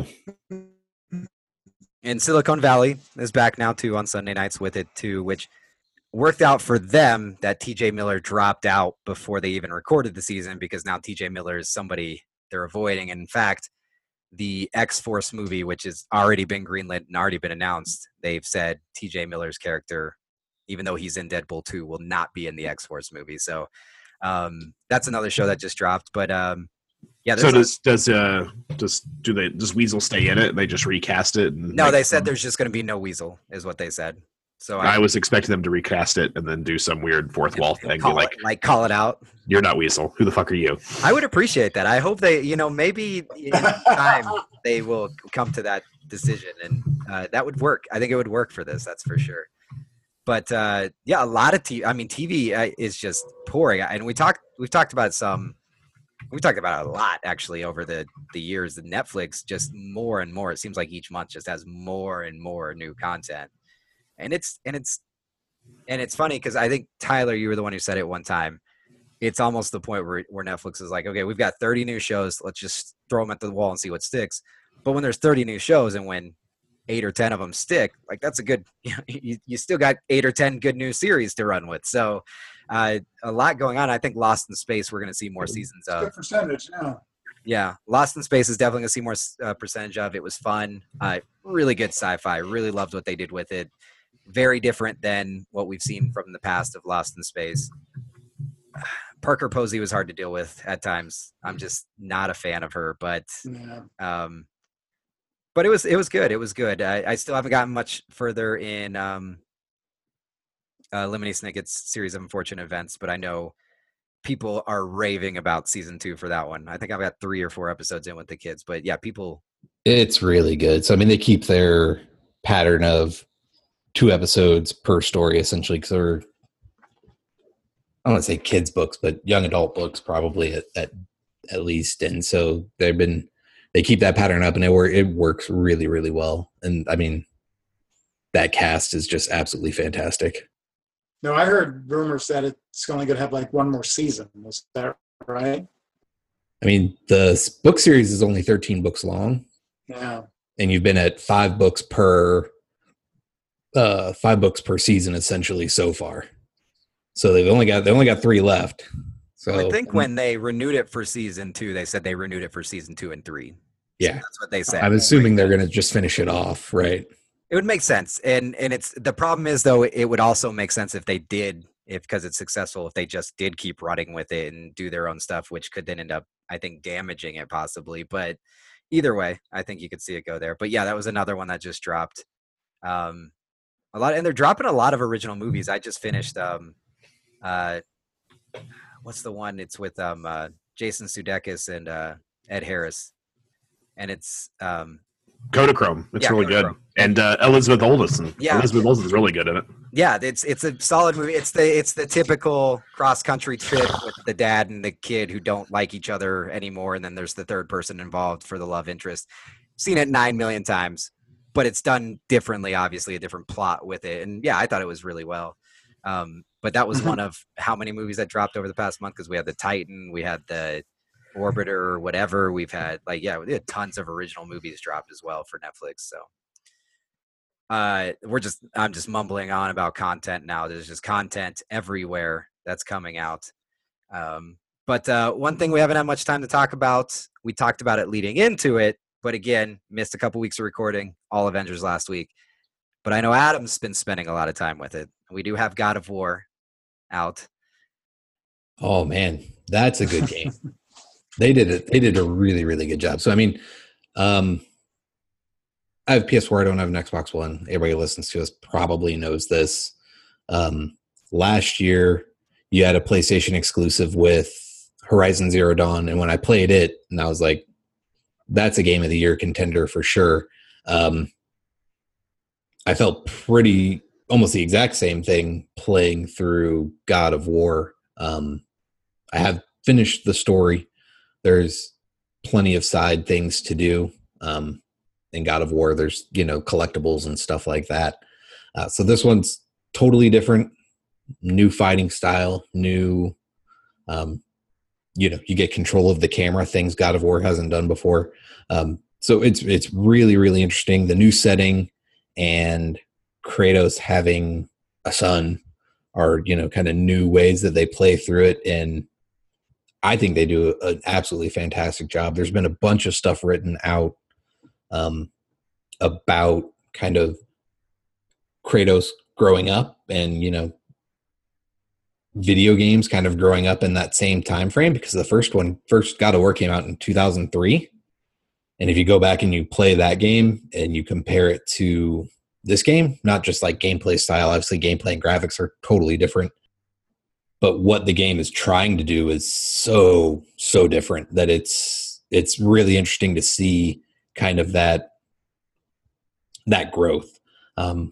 And Silicon Valley is back now too on Sunday nights with it too, which worked out for them that TJ Miller dropped out before they even recorded the season, because now TJ Miller is somebody they're avoiding. And in fact, the X-Force movie, which has already been greenlit and already been announced, they've said TJ Miller's character, even though he's in Deadpool 2, will not be in the X-Force movie. So that's another show that just dropped. But yeah. So does Weasel stay in it? They just recast it? No, they said there's just going to be no Weasel, is what they said. So I was expecting them to recast it and then do some weird fourth wall thing. Call it out. You're not Weasel. Who the fuck are you? I would appreciate that. I hope they, maybe in time they will come to that decision, and that would work. I think it would work for this. That's for sure. But yeah, a lot of TV is just pouring. And we've talked about some. We've talked about it a lot actually over the years. The Netflix just more and more. It seems like each month just has more and more new content. And it's And it's funny because I think, Tyler, you were the one who said it one time. It's almost the point where Netflix is like, okay, we've got 30 new shows. Let's just throw them at the wall and see what sticks. But when there's 30 new shows and when 8 or 10 of them stick, like that's a good, you still got 8 or 10 good new series to run with. So a lot going on. I think Lost in Space, we're going to see more seasons of. Good percentage, yeah. Yeah, Lost in Space is definitely going to see more percentage of. It was fun. Really good sci-fi. Really loved what they did with it. Very different than what we've seen from the past of Lost in Space. Parker Posey was hard to deal with at times. I'm just not a fan of her, but but it was good. It was good. I still haven't gotten much further in Lemony Snicket's series of unfortunate events, but I know people are raving about season 2 for that one. I think I've got 3 or 4 episodes in with the kids, but yeah, people. It's really good. So I mean, they keep their pattern of 2 episodes per story essentially, because they're, I don't want to say kids books, but young adult books probably at least. And so they keep that pattern up, and it works really, really well. And I mean, that cast is just absolutely fantastic. No, I heard rumors that it's only going to have like one more season. Was that right? I mean, the book series is only 13 books long. Yeah. And you've been at 5 books per 5 books per season essentially so far. So they only got 3 left. So well, I think when they renewed it for season 2, they said they renewed it for season 2 and 3. Yeah, so that's what they said. I'm assuming they're going to just finish it off, right? It would make sense, and it's the problem is though it would also make sense if they did, because it's successful, if they just did keep running with it and do their own stuff, which could then end up, I think, damaging it possibly. But either way, I think you could see it go there. But yeah, that was another one that just dropped. A lot, and they're dropping a lot of original movies. I just finished. What's the one? It's with Jason Sudeikis and Ed Harris, and it's Kodachrome. It's really good. And Elizabeth Olsen. Yeah. Elizabeth Olsen's really good in it. Yeah, it's a solid movie. It's the typical cross-country trip with the dad and the kid who don't like each other anymore, and then there's the third person involved for the love interest. Seen it 9 million times, but it's done differently, obviously, a different plot with it. And yeah, I thought it was really well. But that was one of how many movies that dropped over the past month, because we had the Titan, we had the Orbiter or whatever. We've had we had tons of original movies dropped as well for Netflix. So I'm just mumbling on about content now. There's just content everywhere that's coming out. But one thing we haven't had much time to talk about, we talked about it leading into it, but again, missed a couple weeks of recording, all Avengers last week. But I know Adam's been spending a lot of time with it. We do have God of War out. Oh man, that's a good game. They did a really, really good job. So I mean, I have PS4. I don't have an Xbox One. Everybody who listens to us probably knows this. Last year, you had a PlayStation exclusive with Horizon Zero Dawn, and when I played it, and I was like, "That's a Game of the Year contender for sure." I felt almost the exact same thing playing through God of War. I have finished the story. There's plenty of side things to do. In God of War, there's, collectibles and stuff like that. So this one's totally different, new fighting style, new, you get control of the camera, things God of War hasn't done before. So it's really, really interesting. The new setting and Kratos having a son are, kind of new ways that they play through it. And I think they do an absolutely fantastic job. There's been a bunch of stuff written out about kind of Kratos growing up and, video games kind of growing up in that same time frame, because the first God of War came out in 2003. And if you go back and you play that game and you compare it to this game, not just like gameplay style, obviously gameplay and graphics are totally different, but what the game is trying to do is so different that it's really interesting to see kind of that growth. And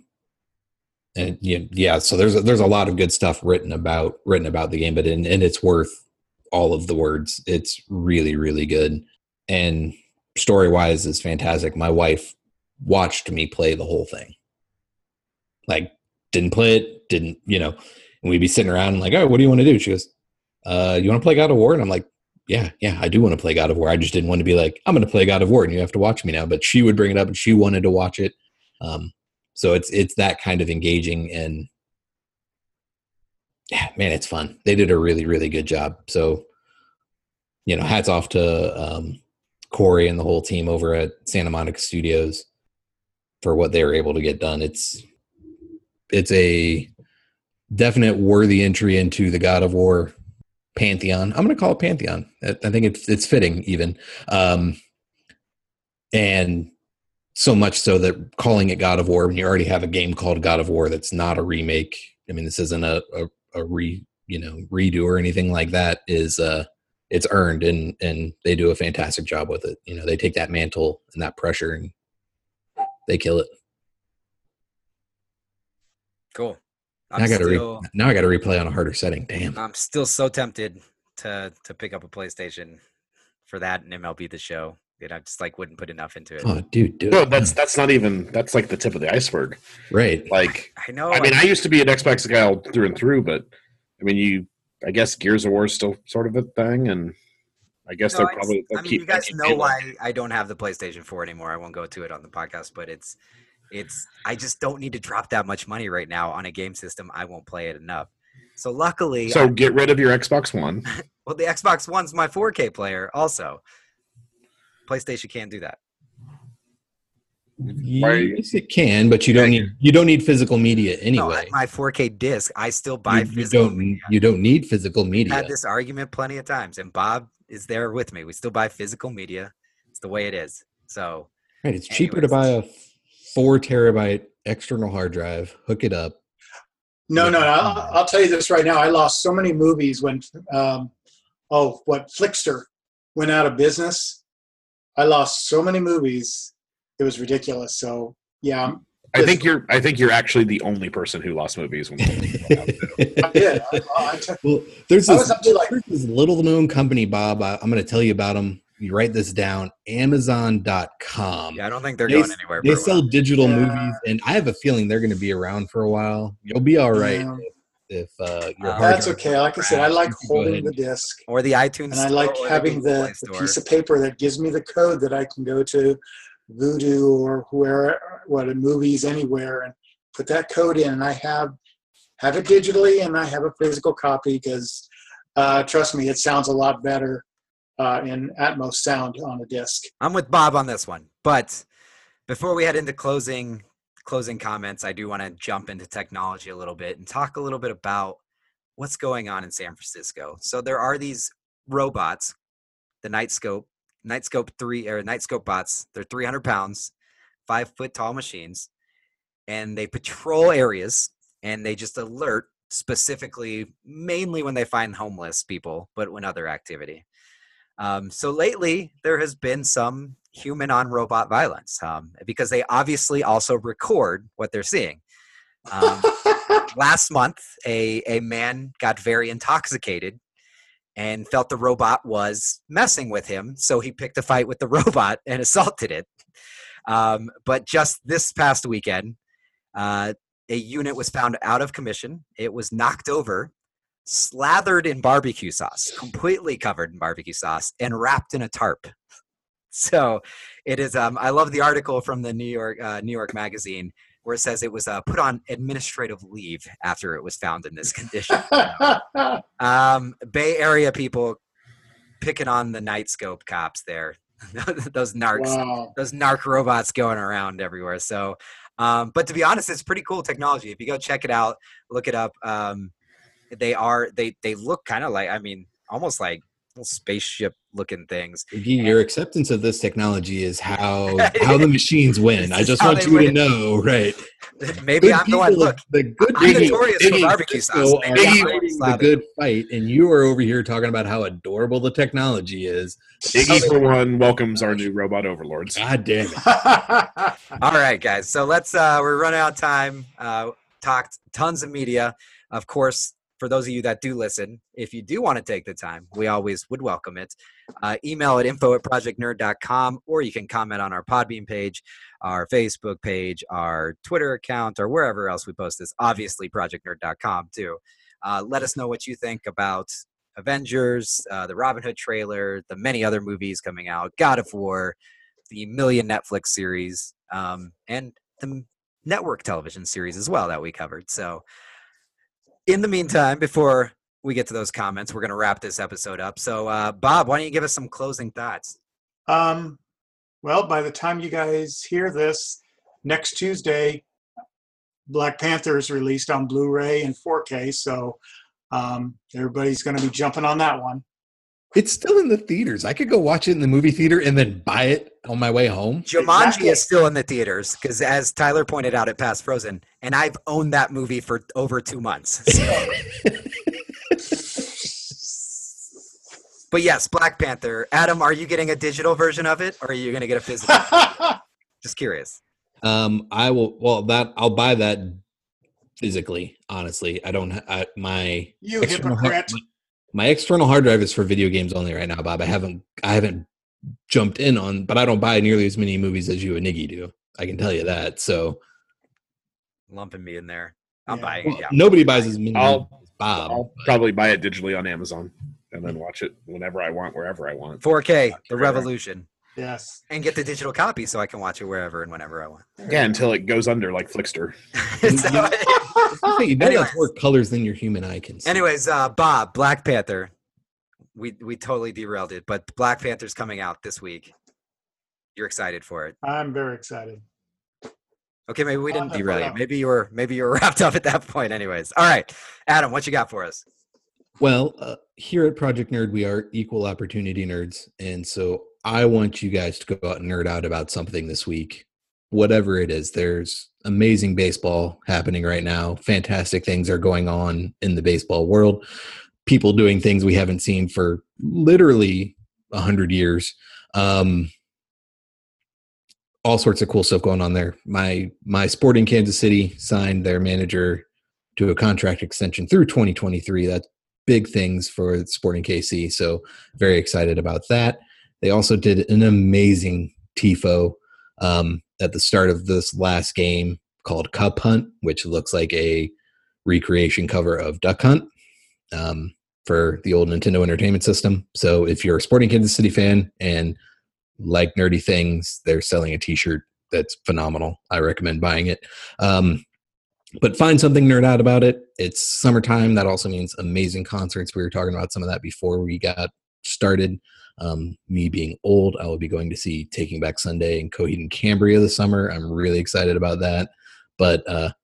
so there's a lot of good stuff written about the game, but and it's worth all of the words. It's really, really good. And story-wise is fantastic. My wife watched me play the whole thing. Like, didn't play it, didn't, and we'd be sitting around like, oh, what do you want to do? She goes, you want to play God of War? And I'm like, yeah, I do want to play God of War. I just didn't want to be like, I'm going to play God of War and you have to watch me now. But she would bring it up and she wanted to watch it. So it's that kind of engaging, and yeah, man, it's fun. They did a really, really good job. So, hats off to Corey and the whole team over at Santa Monica Studios for what they were able to get done. It's a definite worthy entry into the God of War pantheon. I'm going to call it pantheon. I think it's fitting even. And so much so that calling it God of War when you already have a game called God of War that's not a remake. I mean, this isn't a redo or anything like that. Is it's earned, and they do a fantastic job with it. They take that mantle and that pressure and they kill it. Cool. Now I got to replay on a harder setting. Damn. I'm still so tempted to pick up a PlayStation for that and MLB The Show. I just wouldn't put enough into it. Oh, dude, do it. That's not even. That's like the tip of the iceberg, right? I know. I mean, I used to be an Xbox guy all through and through, but I mean, I guess Gears of War is still sort of a thing, and I guess they're probably. You guys know why I don't have the PlayStation 4 anymore. I won't go to it on the podcast, but it's. I just don't need to drop that much money right now on a game system. I won't play it enough. So luckily, get rid of your Xbox One. Well, the Xbox One's my 4K player, also. PlayStation can't do that. Yes, it can, but you don't need physical media anyway. No, my 4K disc, I still buy physical media. You don't need physical media. I've had this argument plenty of times, and Bob is there with me. We still buy physical media. It's the way it is. So, right, it's cheaper to buy a 4 terabyte external hard drive, hook it up. No. I'll tell you this right now. I lost so many movies when Flickster went out of business. I lost so many movies. It was ridiculous. So yeah, I think you're actually the only person who lost movies when I did. Well, there's this little known company, Bob. I'm going to tell you about them. You write this down. Amazon.com. Yeah, I don't think they're going anywhere. They sell digital movies, and I have a feeling they're going to be around for a while. You'll be all right. Yeah. If your hard that's okay. Like I said, I like holding the disc or the iTunes, and I like having the piece of paper that gives me the code that I can go to Vudu or movies anywhere and put that code in, and I have it digitally and I have a physical copy because trust me, it sounds a lot better in Atmos sound on a disc. I'm with Bob on this one, but before we head into closing comments, I do want to jump into technology a little bit and talk a little bit about what's going on in San Francisco. So there are these robots, the Nightscope 3 or Nightscope bots. They're 300 pounds, 5 foot tall machines, and they patrol areas and they just alert specifically, mainly when they find homeless people, but when other activity. So lately there has been some human on robot violence because they obviously also record what they're seeing. Last month, a man got very intoxicated and felt the robot was messing with him. So he picked a fight with the robot and assaulted it. But just this past weekend, a unit was found out of commission. It was knocked over, slathered in barbecue sauce, completely covered in barbecue sauce, and wrapped in a tarp. So it is. I love the article from the New York Magazine where it says it was put on administrative leave after it was found in this condition. Bay Area people picking on the Nightscope cops there. Those narc robots going around everywhere. So, but to be honest, it's pretty cool technology. If you go check it out, look it up. They look kind of like, almost like little spaceship looking things. Your acceptance of this technology is how the machines win. I just want you to know, right? Maybe I'm the one. Look, I'm notorious for barbecue sauce. The good fight, and you are over here talking about how adorable the technology is. Iggy, for one, welcomes our new robot overlords. God damn it! All right, guys. So let's. We're running out of time. Talked tons of media. Of course, for those of you that do listen, if you do want to take the time, we always would welcome it. Email at info@projectnerd.com, or you can comment on our Podbean page, our Facebook page, our Twitter account, or wherever else we post this. Obviously, projectnerd.com too. Let us know what you think about Avengers, the Robin Hood trailer, the many other movies coming out, God of War, the million Netflix series, and the network television series as well that we covered. So in the meantime, before we get to those comments, we're going to wrap this episode up. So, Bob, why don't you give us some closing thoughts? Well, by the time you guys hear this, next Tuesday, Black Panther is released on Blu-ray and 4K. So everybody's going to be jumping on that one. It's still in the theaters. I could go watch it in the movie theater and then buy it on my way home. Jumanji is still in the theaters because, as Tyler pointed out, it passed Frozen, and I've owned that movie for over 2 months. So. But yes, Black Panther. Adam, are you getting a digital version of it, or are you going to get a physical? Just curious. I will. Well, I'll buy that physically. Honestly, I don't. My you hypocrite. My external hard drive is for video games only right now, Bob. I haven't jumped in on, but I don't buy nearly as many movies as you and Niggy do. I can tell you that. So lumping me in there. I'm buying it. Yeah. Nobody buys as many movies as Bob. I'll probably buy it digitally on Amazon and then watch it whenever I want, wherever I want. 4K, the revolution. Yes. And get the digital copy so I can watch it wherever and whenever I want. Yeah, until it goes under like Flickster. You better have more colors than your human eye can see. Anyways, Bob, Black Panther. We totally derailed it, but Black Panther's coming out this week. You're excited for it. I'm very excited. Okay, maybe we didn't derail you. Maybe you were wrapped up at that point. Anyways. All right. Adam, what you got for us? Well, here at Project Nerd, we are equal opportunity nerds. And so I want you guys to go out and nerd out about something this week. Whatever it is, there's amazing baseball happening right now. Fantastic things are going on in the baseball world. People doing things we haven't seen for literally 100 years. All sorts of cool stuff going on there. My Sporting Kansas City signed their manager to a contract extension through 2023. That's big things for Sporting KC. So very excited about that. They also did an amazing TIFO at the start of this last game called Cup Hunt, which looks like a recreation cover of Duck Hunt for the old Nintendo Entertainment System. So if you're a Sporting Kansas City fan and like nerdy things, they're selling a t-shirt that's phenomenal. I recommend buying it. But find something nerd out about it. It's summertime. That also means amazing concerts. We were talking about some of that before we got started. Me being old, I will be going to see Taking Back Sunday and Coheed and Cambria this summer. I'm really excited about that. But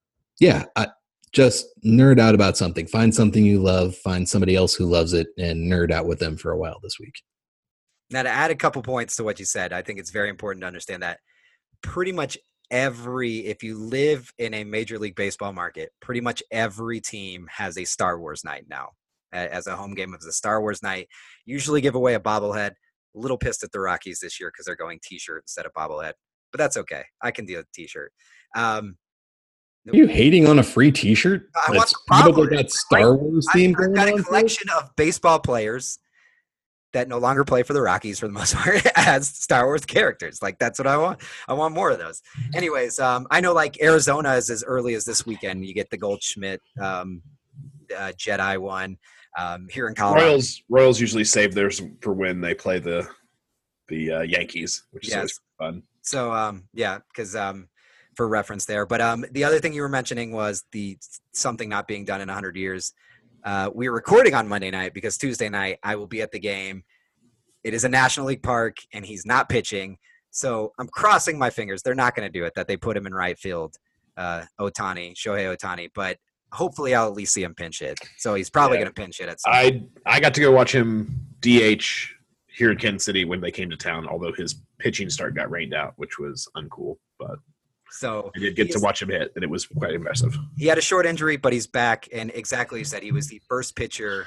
just nerd out about something. Find something you love. Find somebody else who loves it and nerd out with them for a while this week. Now, to add a couple points to what you said, I think it's very important to understand that pretty much if you live in a Major League Baseball market, pretty much every team has a Star Wars night now. As a home game of the Star Wars night, usually give away a bobblehead. A little pissed at the Rockies this year because they're going t-shirt instead of bobblehead, but that's okay. I can deal with t-shirt. Are you hating on a free t-shirt? I want probably that Star Wars theme. I've got a collection of baseball players that no longer play for the Rockies for the most part as Star Wars characters. Like, that's what I want. I want more of those. Anyways, I know like Arizona is as early as this weekend. You get the Goldschmidt Jedi one. Here in Colorado, Royals usually save theirs for when they play the Yankees, which is always fun. So because for reference there. But the other thing you were mentioning was something not being done in 100 years. We were recording on Monday night because Tuesday night I will be at the game. It is a National League park, and he's not pitching. So I'm crossing my fingers. They're not going to do it, that they put him in right field, Shohei Ohtani. But hopefully I'll at least see him pinch hit. So he's probably going to pinch hit at some point. I got to go watch him DH here in Kansas City when they came to town, although his pitching start got rained out, which was uncool. But so I did get to watch him hit, and it was quite impressive. He had a short injury, but he's back. And exactly you said, he was the first pitcher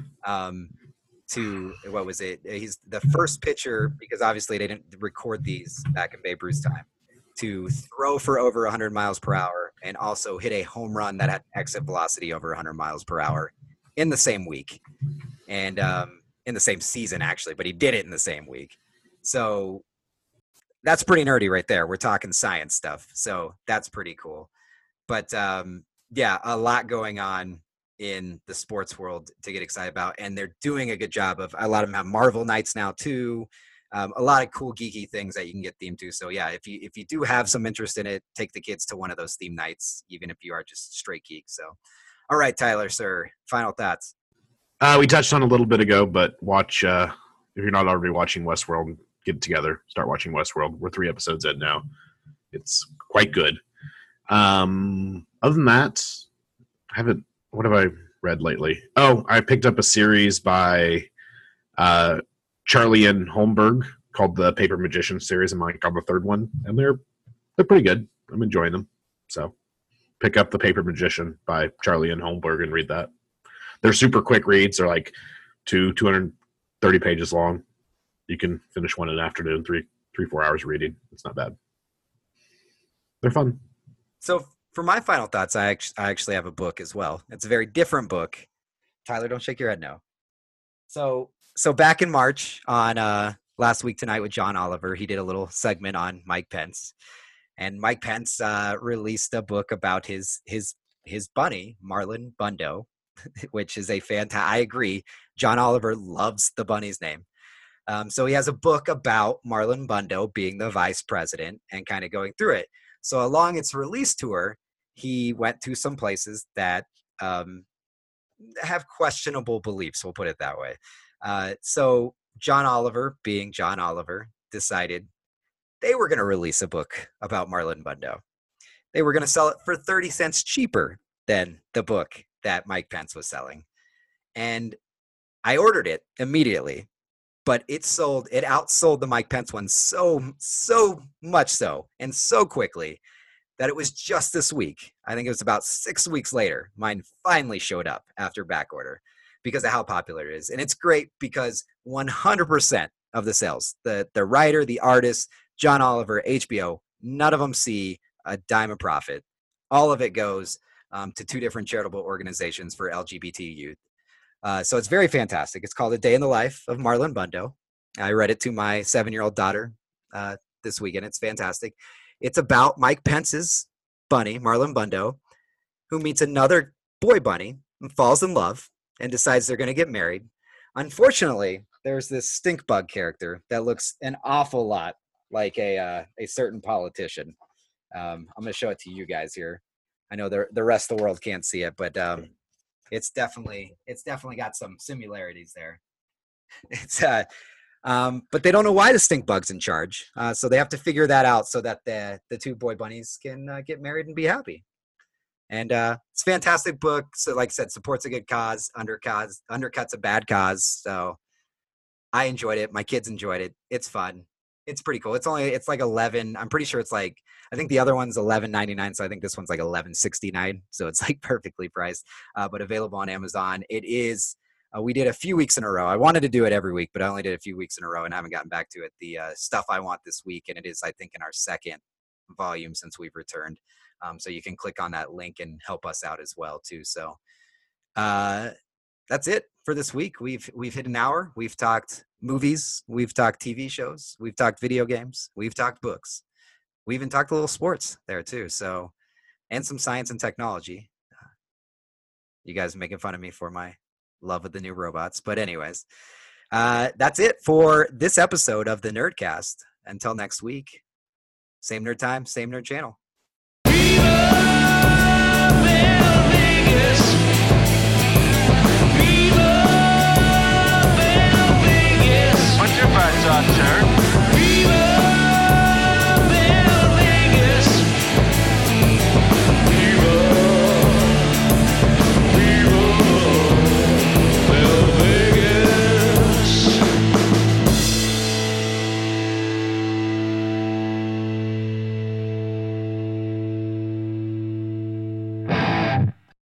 he's the first pitcher, because obviously they didn't record these back in Babe Ruth's time, to throw for over 100 miles per hour and also hit a home run that had exit velocity over 100 miles per hour in the same week, and in the same season actually, but he did it in the same week. So that's pretty nerdy right there. We're talking science stuff, so that's pretty cool. But yeah, a lot going on in the sports world to get excited about, and they're doing a good job of. A lot of them have Marvel nights now too. A lot of cool geeky things that you can get themed to. So yeah, if you do have some interest in it, take the kids to one of those theme nights, even if you are just straight geek. So, all right, Tyler, sir, final thoughts. We touched on a little bit ago, but watch if you're not already watching Westworld, get it together, start watching Westworld. We're 3 episodes in now. It's quite good. Other than that, what have I read lately? Oh, I picked up a series by Charlie and Holmberg called the Paper Magician series. I'm like on the 3rd one, and they're pretty good. I'm enjoying them. So pick up the Paper Magician by Charlie and Holmberg and read that. They're super quick reads. They're like 230 pages long. You can finish one in an afternoon, 4 hours reading. It's not bad. They're fun. So for my final thoughts, I actually have a book as well. It's a very different book. Tyler, don't shake your head no. So back in March on Last Week Tonight with John Oliver, he did a little segment on Mike Pence. And Mike Pence released a book about his bunny, Marlon Bundo, which is a fantastic. I agree. John Oliver loves the bunny's name. So he has a book about Marlon Bundo being the vice president and kind of going through it. So along its release tour, he went to some places that have questionable beliefs. We'll put it that way. So John Oliver, being John Oliver, decided they were going to release a book about Marlon Bundo. They were going to sell it for 30 cents cheaper than the book that Mike Pence was selling. And I ordered it immediately, but it outsold the Mike Pence one so much so, and so quickly that it was just this week. I think it was about 6 weeks later, mine finally showed up after back order because of how popular it is. And it's great because 100% of the sales, the writer, the artist, John Oliver, HBO, none of them see a dime of profit. All of it goes to 2 different charitable organizations for LGBT youth. So it's very fantastic. It's called A Day in the Life of Marlon Bundo. I read it to my 7-year-old daughter this weekend. It's fantastic. It's about Mike Pence's bunny, Marlon Bundo, who meets another boy bunny and falls in love and decides they're going to get married. Unfortunately, there's this stink bug character that looks an awful lot like a certain politician. I'm going to show it to you guys here. I know the rest of the world can't see it, but it's definitely got some similarities there. It's but they don't know why the stink bug's in charge, so they have to figure that out so that the 2 boy bunnies can get married and be happy. And it's a fantastic book. So, like I said, supports a good cause, undercuts a bad cause. So I enjoyed it. My kids enjoyed it. It's fun. It's pretty cool. It's like 11. I'm pretty sure it's like, I think the other one's $11.99. So I think this one's like $11.69. So it's like perfectly priced, but available on Amazon. It is, we did a few weeks in a row. I wanted to do it every week, but I only did a few weeks in a row and haven't gotten back to it. The Stuff I Want This Week. And it is, I think, in our 2nd volume since we've returned. So you can click on that link and help us out as well too. So that's it for this week. We've hit an hour. We've talked movies. We've talked TV shows. We've talked video games. We've talked books. We even talked a little sports there too. So, and some science and technology. You guys are making fun of me for my love of the new robots. But anyways, that's it for this episode of the Nerdcast. Until next week, same nerd time, same nerd channel.